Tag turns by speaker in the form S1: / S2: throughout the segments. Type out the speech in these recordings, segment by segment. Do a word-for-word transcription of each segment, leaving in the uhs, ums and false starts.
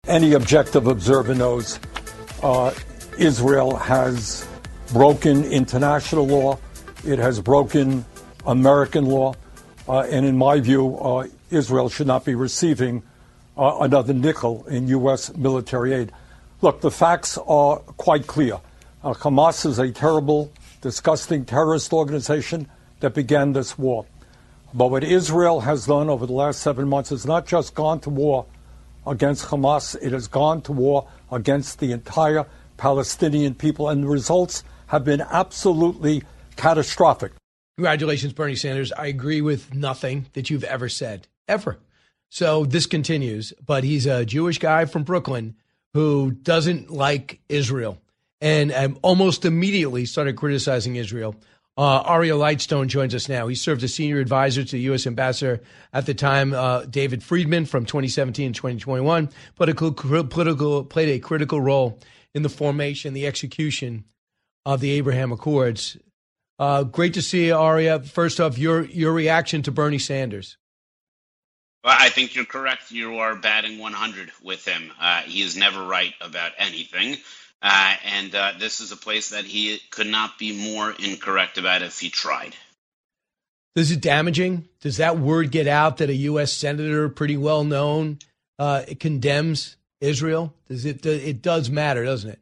S1: Any objective observer knows uh, Israel has broken international law. It has broken American law. Uh, and in my view, uh, Israel should not be receiving uh, another nickel in U S military aid. Look, the facts are quite clear. Uh, Hamas is a terrible, disgusting terrorist organization that began this war. But what Israel has done over the last seven months is not just gone to war against Hamas, it has gone to war against the entire Palestinian people, and the results have been absolutely catastrophic.
S2: Congratulations, Bernie Sanders. I agree with nothing that you've ever said, ever. So this continues, but he's a Jewish guy from Brooklyn who doesn't like Israel and um, almost immediately started criticizing Israel. Uh, Aria Lightstone joins us now. He served as senior advisor to the U S ambassador at the time, uh, David Friedman, from twenty seventeen to twenty twenty-one, political, political, played a critical role in the formation, the execution of the Abraham Accords. Uh, great to see you, Aria. First off, your your reaction to Bernie Sanders.
S3: Well, I think you're correct. You are batting one hundred with him. Uh, he is never right about anything. Uh, and uh, this is a place that he could not be more incorrect about if he tried.
S2: This is damaging. Does that word get out that a U S senator, pretty well known, uh, condemns Israel? Does it? It does matter, doesn't it?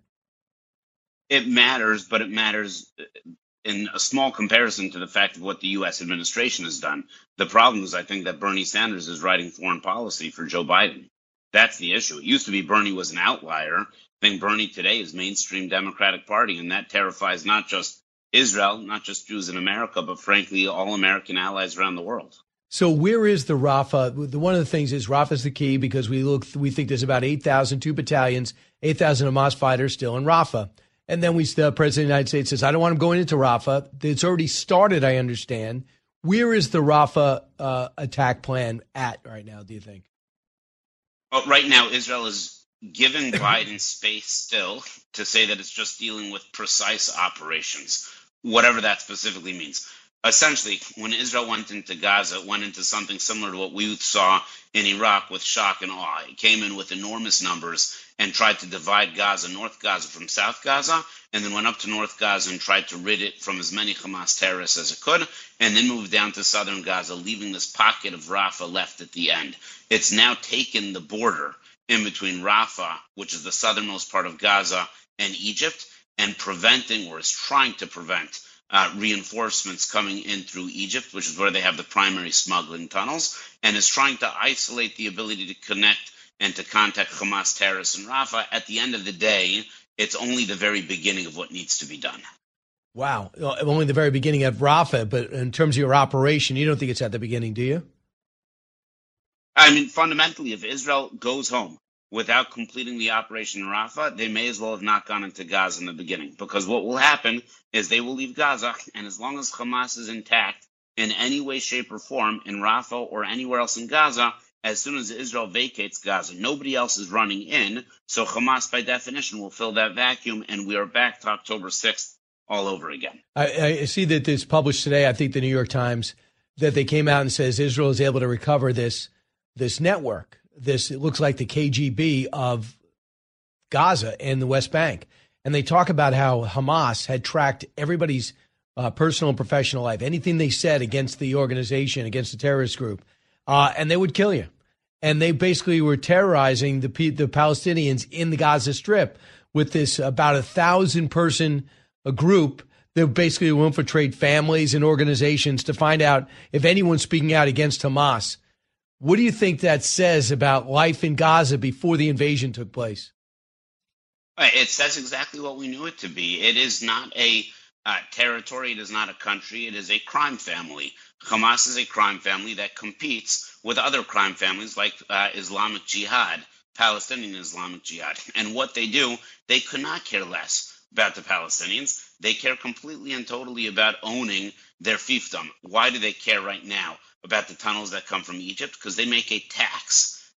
S3: It matters, but it matters in a small comparison to the fact of what the U S administration has done. The problem is, I think, that Bernie Sanders is writing foreign policy for Joe Biden. That's the issue. It used to be Bernie was an outlier. I think Bernie today is mainstream Democratic Party, and that terrifies not just Israel, not just Jews in America, but frankly, all American allies around the world.
S2: So where is the Rafah? The, one of the things is Rafah is the key because we look, we think there's about eight thousand, two battalions, eight thousand Hamas fighters still in Rafah. And then we, the President of the United States says, I don't want them going into Rafah. It's already started, I understand. Where is the Rafah uh, attack plan at right now, do you think?
S3: Well, right now, Israel is given Biden space still to say that it's just dealing with precise operations, whatever that specifically means. Essentially, when Israel went into Gaza, it went into something similar to what we saw in Iraq with shock and awe. It came in with enormous numbers and tried to divide Gaza, North Gaza from South Gaza, and then went up to North Gaza and tried to rid it from as many Hamas terrorists as it could, and then moved down to southern Gaza, leaving this pocket of Rafah left at the end. It's now taken the border in between Rafah, which is the southernmost part of Gaza, and Egypt, and preventing, or is trying to prevent, uh, reinforcements coming in through Egypt, which is where they have the primary smuggling tunnels, and is trying to isolate the ability to connect and to contact Hamas terrorists in Rafah. At the end of the day, it's only the very beginning of what needs to be done.
S2: Wow. Only the very beginning of Rafah, but in terms of your operation, you don't think it's at the beginning, do you?
S3: I mean, fundamentally, if Israel goes home without completing the operation in Rafah, they may as well have not gone into Gaza in the beginning. Because what will happen is they will leave Gaza, and as long as Hamas is intact in any way, shape, or form in Rafah or anywhere else in Gaza, as soon as Israel vacates Gaza, nobody else is running in. So Hamas, by definition, will fill that vacuum, and we are back to October sixth all over again.
S2: I, I see that this published today, I think the New York Times, that they came out and says Israel is able to recover this this network. This, it looks like the K G B of Gaza and the West Bank. And they talk about how Hamas had tracked everybody's uh, personal and professional life, anything they said against the organization, against the terrorist group, uh, and they would kill you. And they basically were terrorizing the the Palestinians in the Gaza Strip with this about a thousand person a group that basically will infiltrate families and organizations to find out if anyone's speaking out against Hamas. What do you think that says about life in Gaza before the invasion took place?
S3: It says exactly what we knew it to be. It is not a uh, territory. It is not a country. It is a crime family. Hamas is a crime family that competes with other crime families like uh, Islamic Jihad, Palestinian Islamic Jihad. And what they do, they could not care less about the Palestinians. They care completely and totally about owning their fiefdom. Why do they care right now about the tunnels that come from Egypt? Because they make a tax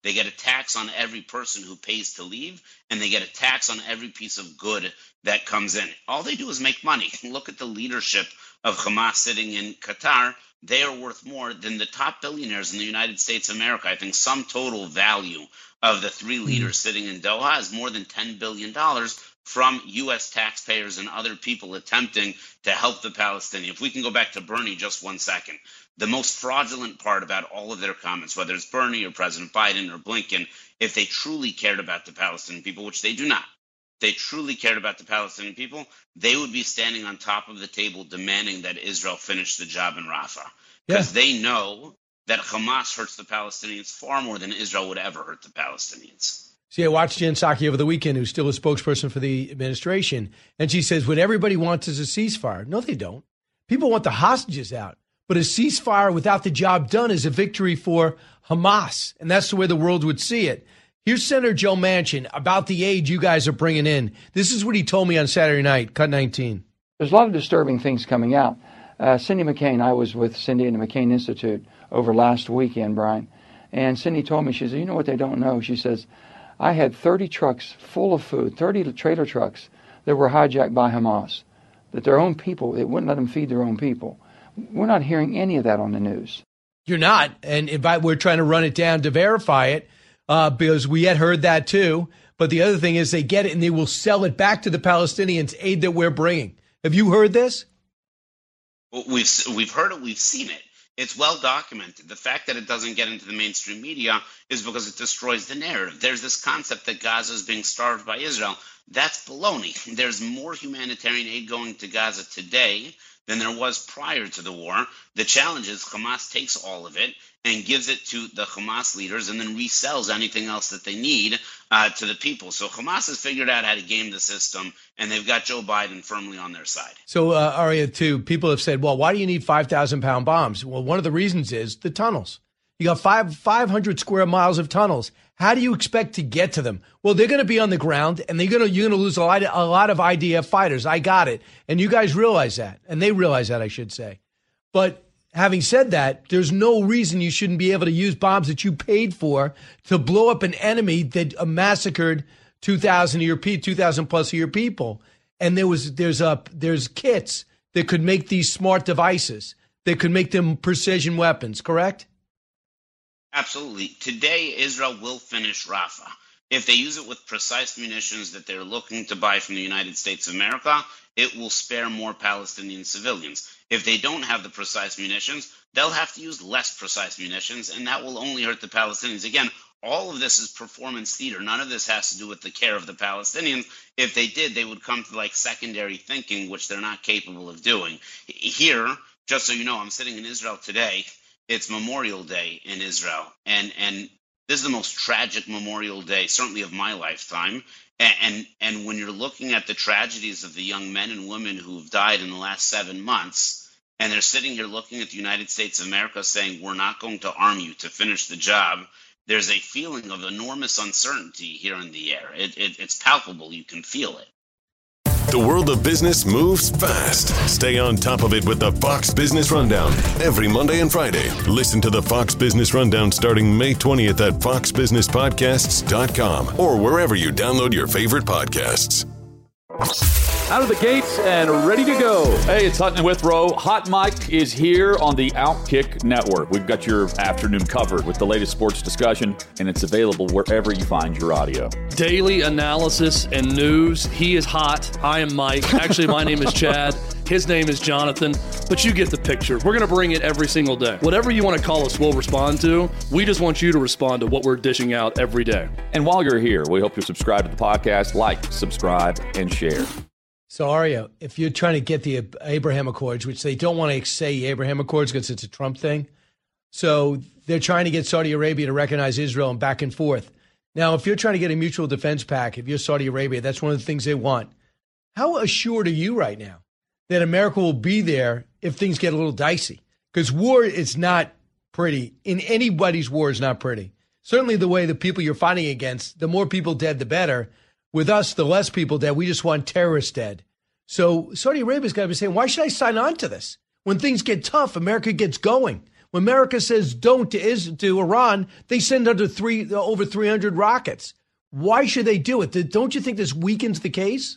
S3: They get a tax on every person who pays to leave, and they get a tax on every piece of good that comes in. All they do is make money. Look at the leadership of Hamas sitting in Qatar. They are worth more than the top billionaires in the United States of America. I think sum total value of the three leaders sitting in Doha is more than ten billion dollars from U S taxpayers and other people attempting to help the Palestinians. If we can go back to Bernie just one second, the most fraudulent part about all of their comments, whether it's Bernie or President Biden or Blinken, if they truly cared about the Palestinian people, which they do not, they truly cared about the Palestinian people, they would be standing on top of the table demanding that Israel finish the job in Rafah. Because yeah. they know that Hamas hurts the Palestinians far more than Israel would ever hurt the Palestinians.
S2: See, I watched Jen Psaki over the weekend, who's still a spokesperson for the administration, and she says what everybody wants is a ceasefire. No, they don't. People want the hostages out. But a ceasefire without the job done is a victory for Hamas, and that's the way the world would see it. Here's Senator Joe Manchin about the aid you guys are bringing in. This is what he told me on Saturday night, Cut nineteen.
S4: There's a lot of disturbing things coming out. Uh, Cindy McCain, I was with Cindy and the McCain Institute over last weekend, Brian, and Cindy told me, she said, you know what they don't know? She says, I had thirty trucks full of food, thirty trailer trucks that were hijacked by Hamas, that their own people, it wouldn't let them feed their own people. We're not hearing any of that on the news.
S2: You're not, and if I, we're trying to run it down to verify it, uh, because we had heard that too. But the other thing is they get it and they will sell it back to the Palestinians, aid that we're bringing. Have you heard this?
S3: Well, we've we've heard it, we've seen it. It's well documented. The fact that it doesn't get into the mainstream media is because it destroys the narrative. There's this concept that Gaza is being starved by Israel. That's baloney. There's more humanitarian aid going to Gaza today than there was prior to the war. The challenge is Hamas takes all of it and gives it to the Hamas leaders and then resells anything else that they need uh, to the people. So Hamas has figured out how to game the system, and they've got Joe Biden firmly on their side.
S2: So, uh, Aria, too, people have said, well, why do you need five thousand pound bombs? Well, one of the reasons is the tunnels. You got five, 500 square miles of tunnels. How do you expect to get to them? Well, they're going to be on the ground, and they're going to you're going to lose a lot, a lot of I D F fighters. I got it. And you guys realize that, and they realize that, I should say. But having said that, there's no reason you shouldn't be able to use bombs that you paid for to blow up an enemy that massacred two thousand of your two thousand plus of your people. And there was there's a there's kits that could make these smart devices that could make them precision weapons. Correct?
S3: Absolutely. Today, Israel will finish Rafah. If they use it with precise munitions that they're looking to buy from the United States of America, it will spare more Palestinian civilians. If they don't have the precise munitions, they'll have to use less precise munitions, and that will only hurt the Palestinians. Again, all of this is performance theater. None of this has to do with the care of the Palestinians. If they did, they would come to like secondary thinking, which they're not capable of doing. Here, just so you know, I'm sitting in Israel today. It's Memorial Day in Israel, and and this is the most tragic Memorial Day, certainly of my lifetime. And, and and when you're looking at the tragedies of the young men and women who've died in the last seven months, and they're sitting here looking at the United States of America saying, we're not going to arm you to finish the job, there's a feeling of enormous uncertainty here in the air. It, it, it's palpable. You can feel it.
S5: The world of business moves fast. Stay on top of it with the Fox Business Rundown every Monday and Friday. Listen to the Fox Business Rundown starting May twentieth at fox business podcasts dot com or wherever you download your favorite podcasts.
S6: Out of the gates and ready to go. Hey, it's Hutton and Withrow. Hot Mike is here on the Outkick Network. We've got your afternoon covered with the latest sports discussion, and it's available wherever you find your audio.
S7: Daily analysis and news. He is hot. I am Mike. Actually, my name is Chad. His name is Jonathan, but you get the picture. We're going to bring it every single day. Whatever you want to call us, we'll respond to. We just want you to respond to what we're dishing out every day.
S6: And while you're here, we hope you subscribe to the podcast, like, subscribe, and share.
S2: So, Aria, if you're trying to get the Abraham Accords, which they don't want to say Abraham Accords because it's a Trump thing, so they're trying to get Saudi Arabia to recognize Israel and back and forth. Now, if you're trying to get a mutual defense pact, if you're Saudi Arabia, that's one of the things they want. How assured are you right now that America will be there if things get a little dicey? Because war is not pretty. In anybody's war is not pretty. Certainly the way the people you're fighting against, the more people dead, the better. With us, the less people dead. We just want terrorists dead. So Saudi Arabia's got to be saying, why should I sign on to this? When things get tough, America gets going. When America says don't to, Is- to Iran, they send under three, over three hundred rockets. Why should they do it? Don't you think this weakens the case?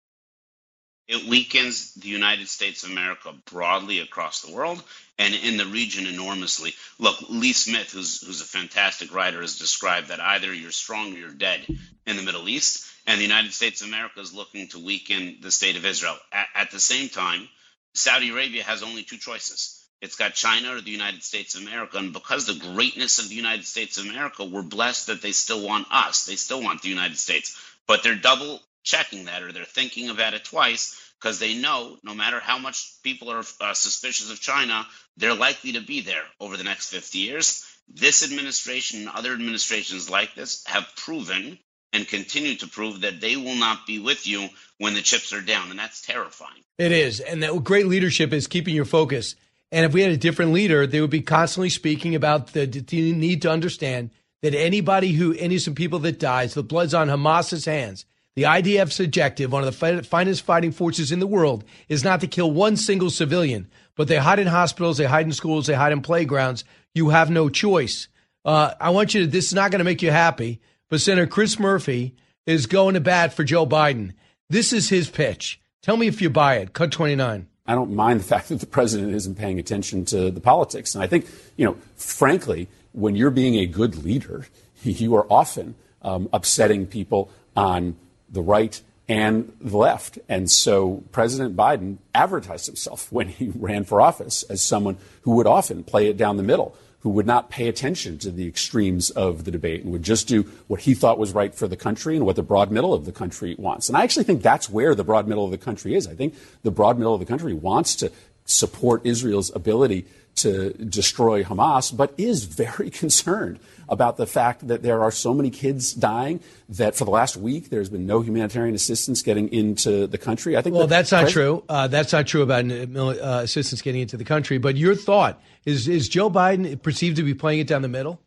S3: It weakens the United States of America broadly across the world and in the region enormously. Look, Lee Smith, who's who's a fantastic writer, has described that either you're strong or you're dead in the Middle East, and the United States of America is looking to weaken the state of Israel. At, at the same time, Saudi Arabia has only two choices. It's got China or the United States of America, and because the greatness of the United States of America, we're blessed that they still want us. They still want the United States, but they're double checking that, or they're thinking about it twice, because they know no matter how much people are uh, suspicious of China, they're likely to be there over the next fifty years. This administration and other administrations like this have proven and continue to prove that they will not be with you when the chips are down, and that's terrifying. It
S2: is, and that great leadership is keeping your focus. And if we had a different leader, they would be constantly speaking about the, the need to understand that anybody who, innocent people that dies, the blood's on Hamas's hands. The I D F's objective, one of the finest fighting forces in the world, is not to kill one single civilian, but they hide in hospitals, they hide in schools, they hide in playgrounds. You have no choice. Uh, I want you to, this is not going to make you happy, but Senator Chris Murphy is going to bat for Joe Biden. This is his pitch. Tell me if you buy it. Cut twenty-nine.
S8: I don't mind the fact that the president isn't paying attention to the politics. And I think, you know, frankly, when you're being a good leader, you are often um, upsetting people on the right and the left. And so President Biden advertised himself when he ran for office as someone who would often play it down the middle, who would not pay attention to the extremes of the debate and would just do what he thought was right for the country and what the broad middle of the country wants. And I actually think that's where the broad middle of the country is. I think the broad middle of the country wants to support Israel's ability to destroy Hamas, but is very concerned about the fact that there are so many kids dying that for the last week there's been no humanitarian assistance getting into the country. I think.
S2: Well, that's not pres- true. Uh, that's not true about uh, assistance getting into the country. But your thought is: is Joe Biden perceived to be playing it down the middle?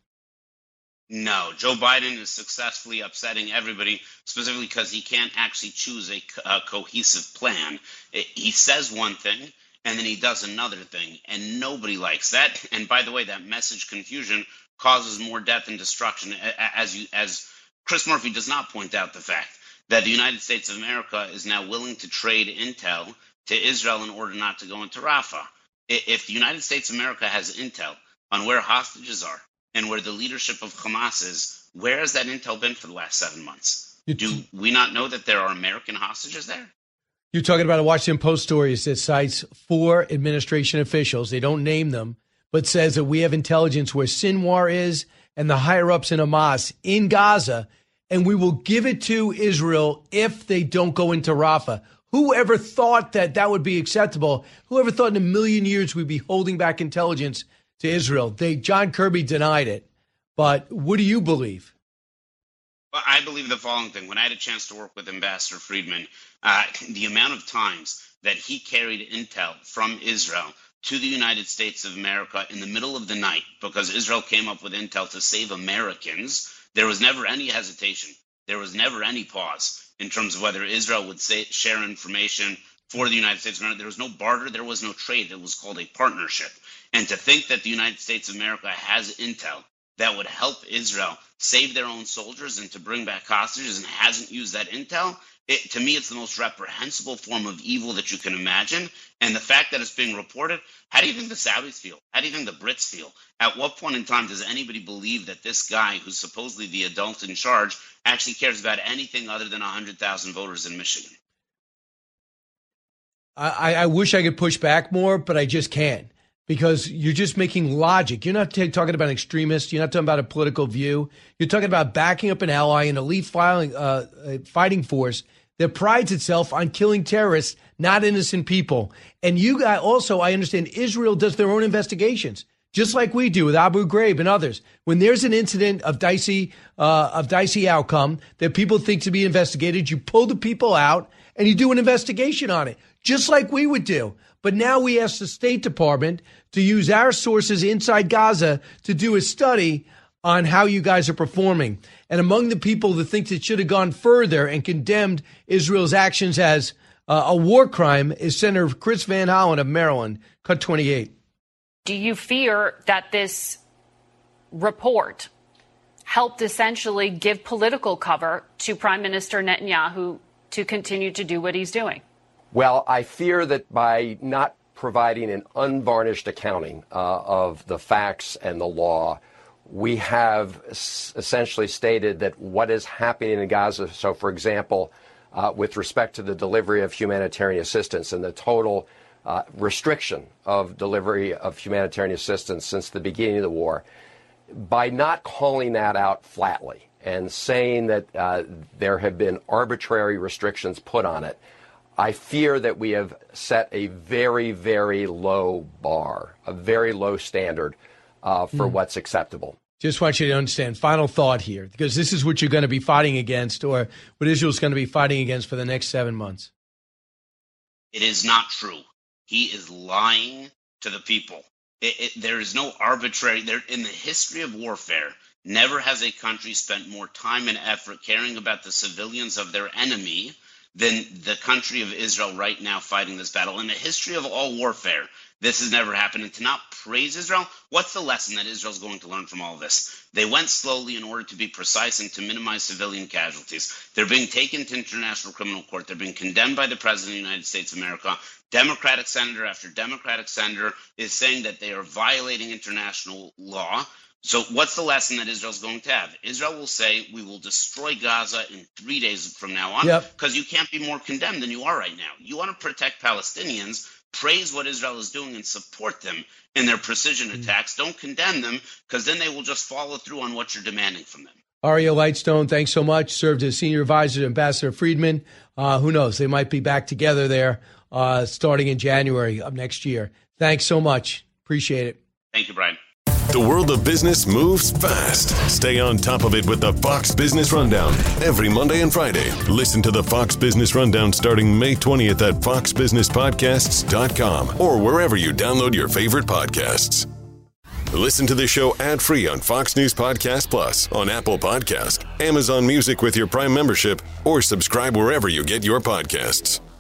S3: No, Joe Biden is successfully upsetting everybody, specifically because he can't actually choose a, a cohesive plan. It, he says one thing, and then he does another thing, and nobody likes that. And by the way, that message confusion causes more death and destruction, as you, as Chris Murphy does not point out the fact that the United States of America is now willing to trade intel to Israel in order not to go into Rafah. If the United States of America has intel on where hostages are and where the leadership of Hamas is, where has that intel been for the last seven months? Do we not know that there are American hostages there?
S2: You're talking about a Washington Post story that cites four administration officials. They don't name them, but says that we have intelligence where Sinwar is and the higher-ups in Hamas in Gaza, and we will give it to Israel if they don't go into Rafah. Whoever thought that that would be acceptable? Whoever thought in a million years we'd be holding back intelligence to Israel? They, John Kirby denied it. But what do you believe?
S3: Well, I believe the following thing. When I had a chance to work with Ambassador Friedman, uh, the amount of times that he carried intel from Israel to the United States of America in the middle of the night because Israel came up with intel to save Americans, there was never any hesitation. There was never any pause in terms of whether Israel would say, share information for the United States of America. There was no barter. There was no trade. It was called a partnership. And to think that the United States of America has intel that would help Israel save their own soldiers and to bring back hostages and hasn't used that intel, it, to me, it's the most reprehensible form of evil that you can imagine. And the fact that it's being reported, how do you think the Saudis feel? How do you think the Brits feel? At what point in time does anybody believe that this guy, who's supposedly the adult in charge, actually cares about anything other than one hundred thousand voters in Michigan?
S2: I, I wish I could push back more, but I just can't. Because you're just making logic. You're not t- talking about extremists. You're not talking about a political view. You're talking about backing up an ally, an elite filing, uh, fighting force that prides itself on killing terrorists, not innocent people. And you got also, I understand, Israel does their own investigations, just like we do with Abu Ghraib and others. When there's an incident of dicey, uh, of dicey outcome that people think to be investigated, you pull the people out and you do an investigation on it, just like we would do. But now we ask the State Department to use our sources inside Gaza to do a study on how you guys are performing. And among the people that think it should have gone further and condemned Israel's actions as uh, a war crime is Senator Chris Van Hollen of Maryland. Cut twenty-eight.
S9: Do you fear that this report helped essentially give political cover to Prime Minister Netanyahu to continue to do what he's doing?
S10: Well, I fear that by not providing an unvarnished accounting uh, of the facts and the law, we have s- essentially stated that what is happening in Gaza. So, for example, uh, with respect to the delivery of humanitarian assistance and the total uh, restriction of delivery of humanitarian assistance since the beginning of the war, by not calling that out flatly and saying that uh, there have been arbitrary restrictions put on it, I fear that we have set a very, very low bar, a very low standard uh, for mm. what's acceptable.
S2: Just want you to understand, final thought here, because this is what you're going to be fighting against, or what Israel's going to be fighting against for the next seven months.
S3: It is not true. He is lying to the people. It, it, there is no arbitrary, there in the history of warfare, never has a country spent more time and effort caring about the civilians of their enemy than the country of Israel right now fighting this battle. In the history of all warfare, this has never happened. And to not praise Israel, what's the lesson that Israel's going to learn from all of this? They went slowly in order to be precise and to minimize civilian casualties. They're being taken to International Criminal Court. They're being condemned by the President of the United States of America. Democratic senator after Democratic senator is saying that they are violating international law. So what's the lesson that Israel's going to have? Israel will say, we will destroy Gaza in three days from now on, because yep. you can't be more condemned than you are right now. You want to protect Palestinians, praise what Israel is doing and support them in their precision mm-hmm. attacks. Don't condemn them, because then they will just follow through on what you're demanding from them.
S2: Aria Lightstone, thanks so much. Served as senior advisor to Ambassador Friedman. Uh, who knows? They might be back together there uh, starting in January of next year. Thanks so much. Appreciate it.
S3: Thank you, Brian.
S5: The world of business moves fast. Stay on top of it with the Fox Business Rundown every Monday and Friday. Listen to the Fox Business Rundown starting May twentieth at fox business podcasts dot com or wherever you download your favorite podcasts. Listen to the show ad-free on Fox News Podcast Plus, on Apple Podcast, Amazon Music with your Prime membership, or subscribe wherever you get your podcasts.